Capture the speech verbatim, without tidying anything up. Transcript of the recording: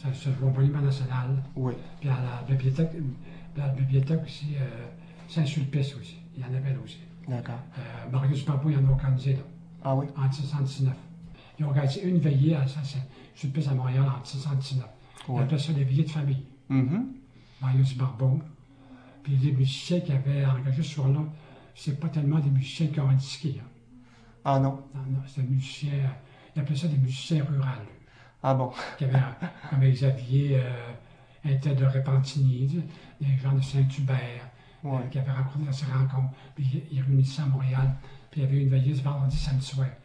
c'est un monument national. Oui. Puis à la bibliothèque, la bibliothèque aussi, euh, Saint-Sulpice aussi. Il y en avait là aussi. D'accord. Euh, Marius Barbeau, ils en ont organisé là. Ah oui? En mille six cent dix-neuf. Ils ont organisé une veillée à Saint-Sulpice à Montréal en mille six cent dix-neuf. Oui. Ils appelaient ça les veillées de famille. Mm-hmm. Marius Barbeau. Puis les musiciens qui avaient engagé ce soir-là, c'est pas tellement des musiciens qui ont indiqué. Hein. Ah non? Non, non, c'est des musiciens, euh, ils appelaient ça des musiciens ruraux. Ah bon? Qui avaient, comme Xavier, euh, était de Repentigny, des gens de Saint-Hubert, Ouais. euh, qui avaient rencontré à ces rencontres. Puis ils réunissaient à Montréal. Puis il y avait une veilleuse vendredi, samedi soir.